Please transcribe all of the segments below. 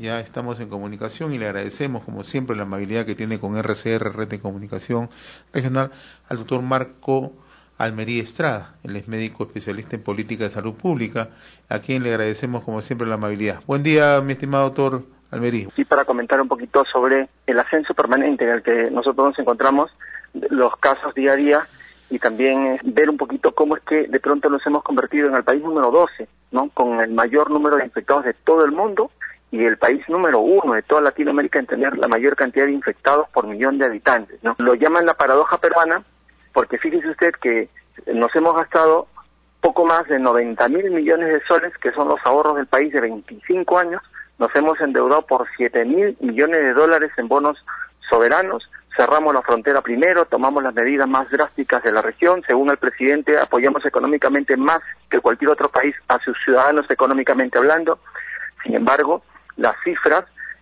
Ya estamos en comunicación y le agradecemos, como siempre, la amabilidad que tiene con RCR, Red de Comunicación Regional, al doctor Marco Almería Estrada. Él es médico especialista en política de salud pública, a quien le agradecemos, como siempre, la amabilidad. Buen día, mi estimado doctor Almería. Sí, para comentar un poquito sobre el ascenso permanente en el que nosotros nos encontramos, los casos día a día, y también ver un poquito cómo es que de pronto nos hemos convertido en el país número 12, ¿no? Con el mayor número de infectados de todo el mundo y el país número 1 de toda Latinoamérica en tener la mayor cantidad de infectados por millón de habitantes, ¿no? Lo llaman la paradoja peruana porque fíjese usted que nos hemos gastado poco más de 90.000 millones de soles, que son los ahorros del país de 25 años, nos hemos endeudado por 7.000 millones de dólares en bonos soberanos, cerramos la frontera primero, tomamos las medidas más drásticas de la región, según el presidente apoyamos económicamente más que cualquier otro país a sus ciudadanos económicamente hablando. Sin embargo, las cifras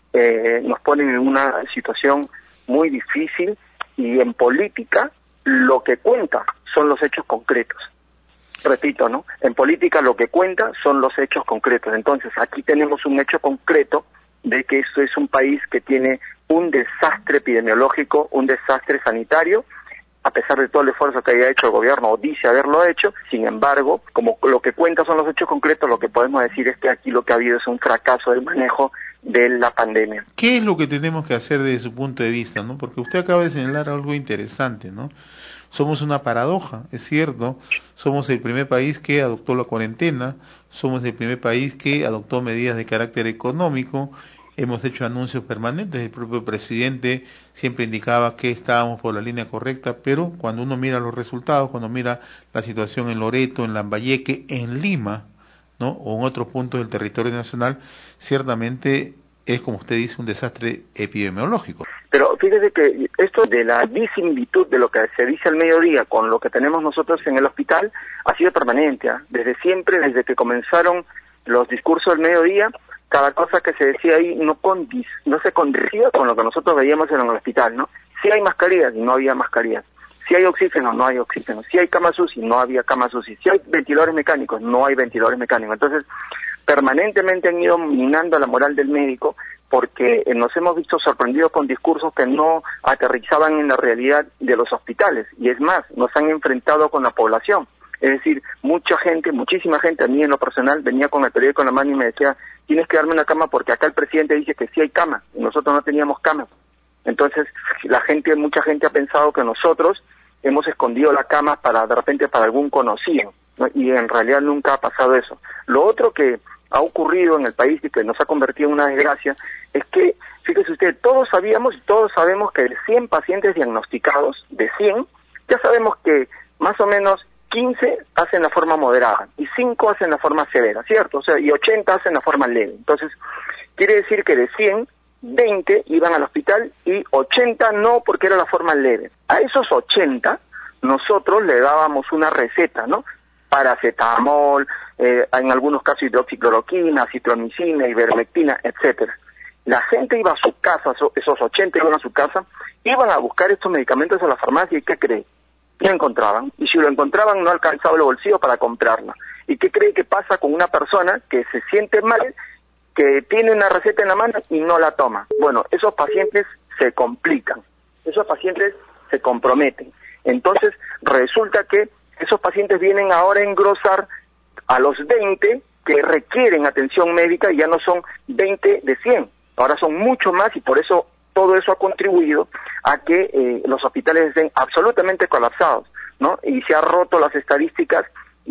nos ponen en una situación muy difícil, y en política lo que cuenta son los hechos concretos. Repito, ¿no? En política lo que cuenta son los hechos concretos. Entonces, aquí tenemos un hecho concreto de que esto es un país que tiene un desastre epidemiológico, un desastre sanitario, a pesar de todo el esfuerzo que haya hecho el gobierno, o dice haberlo hecho. Sin embargo, como lo que cuenta son los hechos concretos, lo que podemos decir es que aquí lo que ha habido es un fracaso del manejo de la pandemia. ¿Qué es lo que tenemos que hacer desde su punto de vista, no? Porque usted acaba de señalar algo interesante, ¿no? Somos una paradoja, es cierto, somos el primer país que adoptó la cuarentena, somos el primer país que adoptó medidas de carácter económico, hemos hecho anuncios permanentes, el propio presidente siempre indicaba que estábamos por la línea correcta, pero cuando uno mira los resultados, cuando mira la situación en Loreto, en Lambayeque, en Lima, ¿no? O en otros puntos del territorio nacional, ciertamente es, como usted dice, un desastre epidemiológico. Pero fíjese que esto de la disimilitud de lo que se dice al mediodía con lo que tenemos nosotros en el hospital ha sido permanente, ¿eh? Desde siempre, desde que comenzaron los discursos del mediodía, cada cosa que se decía ahí no se condecía con lo que nosotros veíamos en el hospital, ¿no? Si hay mascarillas y no había mascarillas, si hay oxígeno, no hay oxígeno, si hay camas UCI, no había camas UCI, si hay ventiladores mecánicos, no hay ventiladores mecánicos. Entonces, permanentemente han ido minando la moral del médico, porque nos hemos visto sorprendidos con discursos que no aterrizaban en la realidad de los hospitales, y es más, nos han enfrentado con la población. Es decir, mucha gente, muchísima gente, a mí en lo personal, venía con el periódico en la mano y me decía, tienes que darme una cama porque acá el presidente dice que sí hay cama, y nosotros no teníamos cama. Entonces, mucha gente ha pensado que nosotros hemos escondido la cama de repente para algún conocido, ¿no? Y en realidad nunca ha pasado eso. Lo otro que ha ocurrido en el país y que nos ha convertido en una desgracia es que, fíjese usted, todos sabemos que de 100 pacientes diagnosticados, de 100, ya sabemos que más o menos 15 hacen la forma moderada y 5 hacen la forma severa, ¿cierto? O sea, y 80 hacen la forma leve. Entonces, quiere decir que de 100, 20 iban al hospital y 80 no, porque era la forma leve. A esos 80 nosotros le dábamos una receta, ¿no? Paracetamol, en algunos casos hidroxicloroquina, citromicina, ivermectina, etcétera. La gente iba a su casa, esos 80 iban a su casa, iban a buscar estos medicamentos a la farmacia, y ¿qué cree? Lo encontraban, y si lo encontraban no alcanzaba el bolsillo para comprarlo. ¿Y qué cree que pasa con una persona que se siente mal, que tiene una receta en la mano y no la toma? Bueno, esos pacientes se complican, esos pacientes se comprometen. Entonces resulta que esos pacientes vienen ahora a engrosar a los 20 que requieren atención médica, y ya no son 20 de 100, ahora son mucho más, y por eso todo eso ha contribuido a que los hospitales estén absolutamente colapsados, ¿no? Y se han roto las estadísticas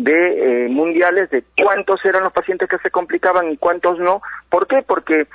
mundiales de cuántos eran los pacientes que se complicaban y cuántos no. ¿Por qué? Porque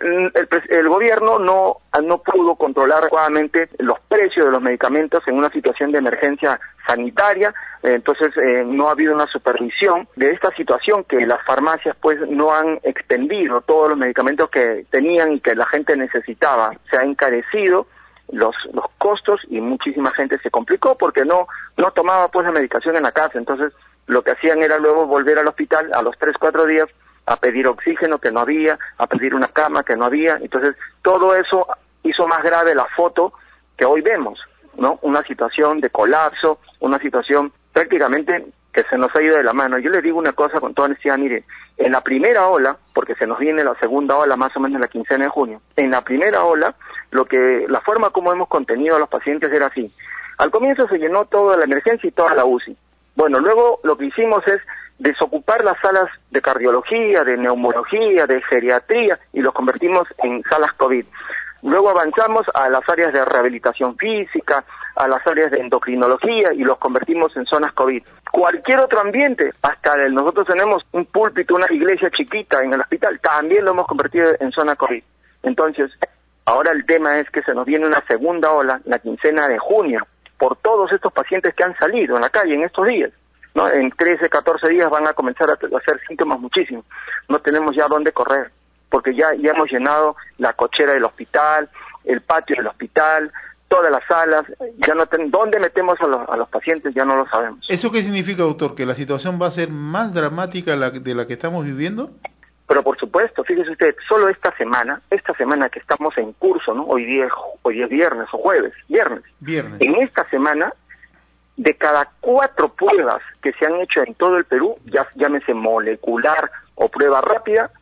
el gobierno no pudo controlar adecuadamente los precios de los medicamentos en una situación de emergencia sanitaria. Entonces no ha habido una supervisión de esta situación, que las farmacias pues no han expendido todos los medicamentos que tenían y que la gente necesitaba. Se ha encarecido los costos y muchísima gente se complicó porque no tomaba pues la medicación en la casa. Entonces lo que hacían era luego volver al hospital a los 3-4 días a pedir oxígeno que no había, a pedir una cama que no había. Entonces todo eso hizo más grave la foto que hoy vemos, ¿no? Una situación de colapso, una situación prácticamente que se nos ha ido de la mano. Yo les digo una cosa con toda honestidad, mire, en la primera ola, porque se nos viene la segunda ola más o menos en la quincena de junio, en la primera ola, la forma como hemos contenido a los pacientes era así. Al comienzo se llenó toda la emergencia y toda la UCI. Bueno, luego lo que hicimos es desocupar las salas de cardiología, de neumología, de geriatría y los convertimos en salas COVID. Luego avanzamos a las áreas de rehabilitación física, a las áreas de endocrinología y los convertimos en zonas COVID. Cualquier otro ambiente, nosotros tenemos un púlpito, una iglesia chiquita en el hospital, también lo hemos convertido en zona COVID. Entonces, ahora el tema es que se nos viene una segunda ola, la quincena de junio, por todos estos pacientes que han salido en la calle en estos días, ¿no? En 13, 14 días van a comenzar a hacer síntomas muchísimos. No tenemos ya dónde correr, porque ya hemos llenado la cochera del hospital, el patio del hospital, todas las salas, ya no dónde metemos a los pacientes ya no lo sabemos. ¿Eso qué significa, doctor? ¿Que la situación va a ser más dramática de la que estamos viviendo? Pero por supuesto, fíjese usted, solo esta semana que estamos en curso, ¿no? Hoy día es viernes o jueves, viernes. En esta semana, de cada 4 pruebas que se han hecho en todo el Perú, ya llámese molecular o prueba rápida,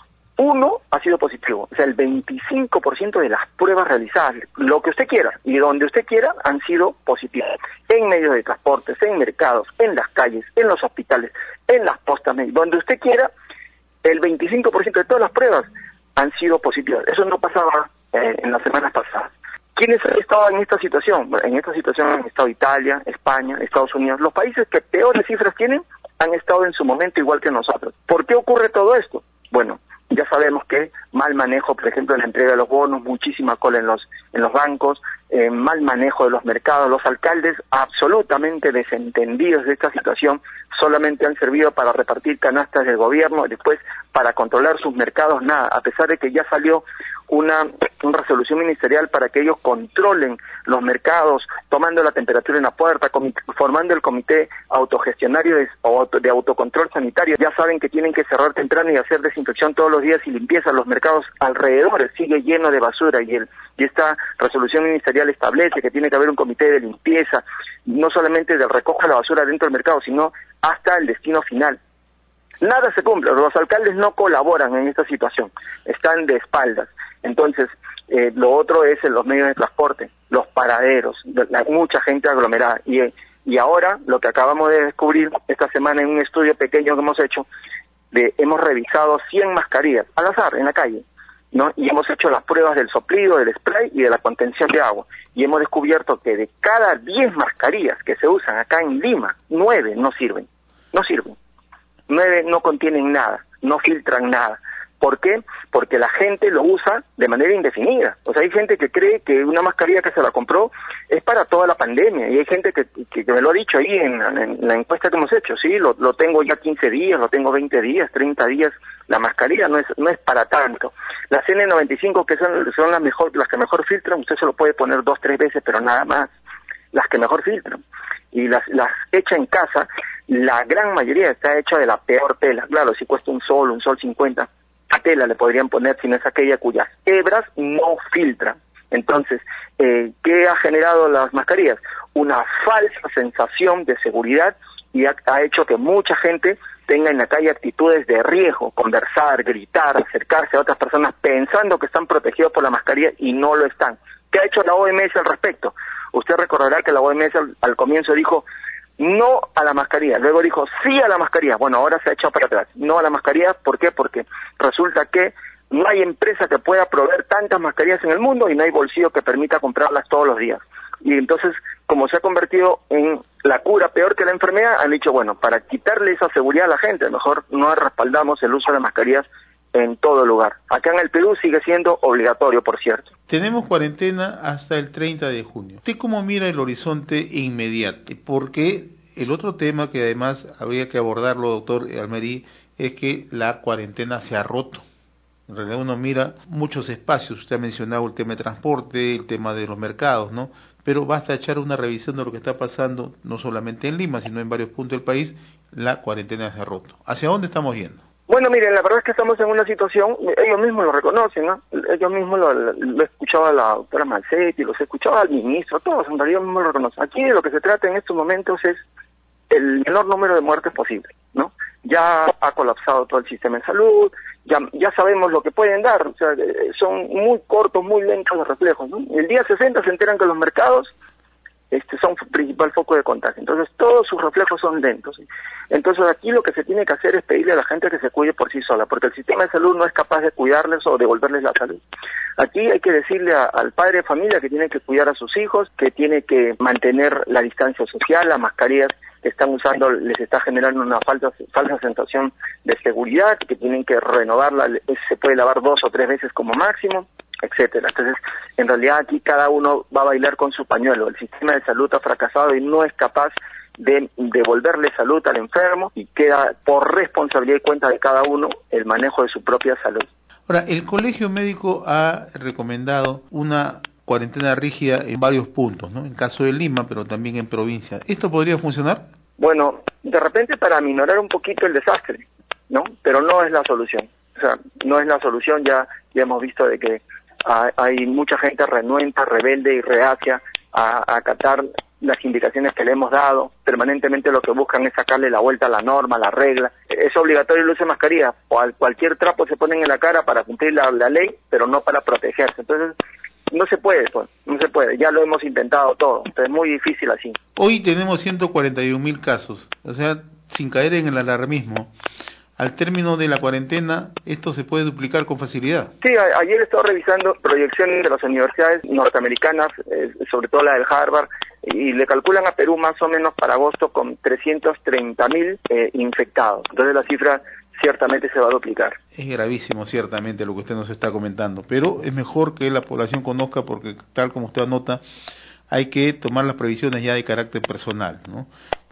1 ha sido positivo. O sea, el 25% de las pruebas realizadas, lo que usted quiera y donde usted quiera, han sido positivas. En medios de transportes, en mercados, en las calles, en los hospitales, en las postas médicas, donde usted quiera, el 25% de todas las pruebas han sido positivas. Eso no pasaba en las semanas pasadas. ¿Quiénes han estado en esta situación? Bueno, en esta situación han estado Italia, España, Estados Unidos. Los países que peores cifras tienen han estado en su momento igual que nosotros. ¿Por qué ocurre todo esto? Bueno, ya sabemos que mal manejo, por ejemplo, en la entrega de los bonos, muchísima cola en los bancos, mal manejo de los mercados. Los alcaldes absolutamente desentendidos de esta situación solamente han servido para repartir canastas del gobierno, después para controlar sus mercados, nada, a pesar de que ya salió una resolución ministerial para que ellos controlen los mercados, tomando la temperatura en la puerta, formando el comité autogestionario de autocontrol sanitario. Ya saben que tienen que cerrar temprano y hacer desinfección todos los días y limpieza. Los mercados alrededor sigue lleno de basura y esta resolución ministerial establece que tiene que haber un comité de limpieza, no solamente del recojo de la basura dentro del mercado, sino hasta el destino final. Nada se cumple, los alcaldes no colaboran en esta situación, están de espaldas. Entonces, lo otro es en los medios de transporte, los paraderos, mucha gente aglomerada. Y ahora, lo que acabamos de descubrir esta semana en un estudio pequeño que hemos hecho, hemos revisado 100 mascarillas al azar en la calle, ¿no? Y hemos hecho las pruebas del soplido, del spray y de la contención de agua. Y hemos descubierto que de cada 10 mascarillas que se usan acá en Lima, 9 no sirven. 9 no contienen nada, no filtran nada. ¿Por qué? Porque la gente lo usa de manera indefinida. O sea, hay gente que cree que una mascarilla que se la compró es para toda la pandemia. Y hay gente que me lo ha dicho ahí en la encuesta que hemos hecho. Sí, lo tengo ya 15 días, lo tengo 20 días, 30 días. La mascarilla no es para tanto. Las N95, que son las que mejor filtran, usted se lo puede poner 2, 3 veces, pero nada más. Las que mejor filtran. Y las hechas en casa, la gran mayoría está hecha de la peor tela. Claro, si cuesta un sol 50, ¿qué tela le podrían poner si no es aquella cuyas hebras no filtran? Entonces, ¿qué ha generado las mascarillas? Una falsa sensación de seguridad y ha hecho que mucha gente tenga en la calle actitudes de riesgo, conversar, gritar, acercarse a otras personas pensando que están protegidos por la mascarilla y no lo están. ¿Qué ha hecho la OMS al respecto? Usted recordará que la OMS al comienzo dijo no a la mascarilla, luego dijo sí a la mascarilla. Bueno, ahora se ha echado para atrás. No a la mascarilla, ¿por qué? Porque resulta que no hay empresa que pueda proveer tantas mascarillas en el mundo y no hay bolsillo que permita comprarlas todos los días. Y entonces, como se ha convertido en la cura peor que la enfermedad, han dicho, bueno, para quitarle esa seguridad a la gente, mejor no respaldamos el uso de mascarillas en todo lugar. Acá en el Perú sigue siendo obligatorio, por cierto. Tenemos cuarentena hasta el 30 de junio. ¿Usted cómo mira el horizonte inmediato? Porque el otro tema que además habría que abordarlo, doctor Almerí, es que la cuarentena se ha roto. En realidad uno mira muchos espacios, usted ha mencionado el tema de transporte, el tema de los mercados, ¿no? Pero basta echar una revisión de lo que está pasando, no solamente en Lima, sino en varios puntos del país, la cuarentena se ha roto. ¿Hacia dónde estamos yendo? Bueno, miren, la verdad es que estamos en una situación, ellos mismos lo reconocen, ¿no? Ellos mismos lo escuchaba la doctora Malcetti, los escuchaba al ministro, todos en realidad mismos lo reconocen. Aquí de lo que se trata en estos momentos es el menor número de muertes posible, ¿no? Ya ha colapsado todo el sistema de salud, ya sabemos lo que pueden dar, o sea, son muy cortos, muy lentos los reflejos, ¿no? El día 60 se enteran que los mercados son principal foco de contagio, entonces todos sus reflejos son lentos. Entonces aquí lo que se tiene que hacer es pedirle a la gente que se cuide por sí sola, porque el sistema de salud no es capaz de cuidarles o devolverles la salud. Aquí hay que decirle al padre de familia que tiene que cuidar a sus hijos, que tiene que mantener la distancia social, las mascarillas que están usando les está generando una falsa sensación de seguridad, que tienen que renovarla, se puede lavar 2 o 3 veces como máximo, etcétera. Entonces, en realidad aquí cada uno va a bailar con su pañuelo. El sistema de salud ha fracasado y no es capaz de devolverle salud al enfermo, y queda por responsabilidad y cuenta de cada uno el manejo de su propia salud. Ahora, el Colegio Médico ha recomendado una cuarentena rígida en varios puntos, ¿no? En caso de Lima, pero también en provincia. ¿Esto podría funcionar? Bueno, de repente para aminorar un poquito el desastre, ¿no? Pero no es la solución. O sea, no es la solución, ya hemos visto de que hay mucha gente renuente, rebelde y reacia a acatar las indicaciones que le hemos dado. Permanentemente lo que buscan es sacarle la vuelta a la norma, a la regla. Es obligatorio el uso de mascarilla, o cualquier trapo se ponen en la cara para cumplir la ley, pero no para protegerse. Entonces, no se puede, pues, no se puede. Ya lo hemos intentado todo, entonces es muy difícil así. Hoy tenemos 141.000 casos, o sea, sin caer en el alarmismo. Al término de la cuarentena, ¿esto se puede duplicar con facilidad? Sí, ayer he estado revisando proyecciones de las universidades norteamericanas, sobre todo la del Harvard, y le calculan a Perú más o menos para agosto con 330.000 infectados. Entonces la cifra ciertamente se va a duplicar. Es gravísimo, ciertamente, lo que usted nos está comentando, pero es mejor que la población conozca, porque tal como usted anota, hay que tomar las previsiones ya de carácter personal, ¿no?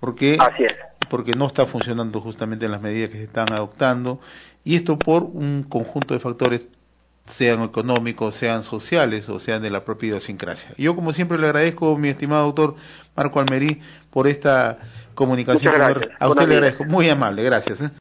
Así es. Porque no está funcionando justamente las medidas que se están adoptando, y esto por un conjunto de factores, sean económicos, sean sociales o sean de la propia idiosincrasia. Yo, como siempre, le agradezco, mi estimado doctor Marco Almerí, por esta comunicación. Muchas gracias. A usted le agradezco, muy amable, gracias.